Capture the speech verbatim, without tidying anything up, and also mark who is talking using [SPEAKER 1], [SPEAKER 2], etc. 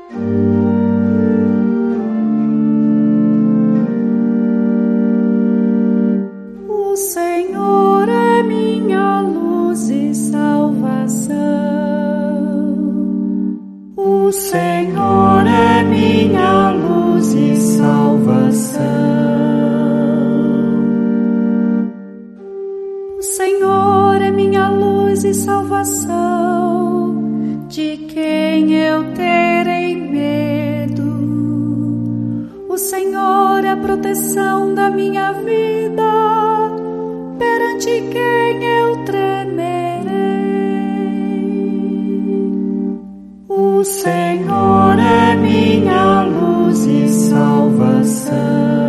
[SPEAKER 1] O Senhor é minha luz e salvação. O Senhor é minha luz e salvação. O Senhor é minha luz e salvação. De quem eu terei medo? O Senhor é a proteção da minha vida. Perante quem eu tremerei? O Senhor é minha luz e salvação.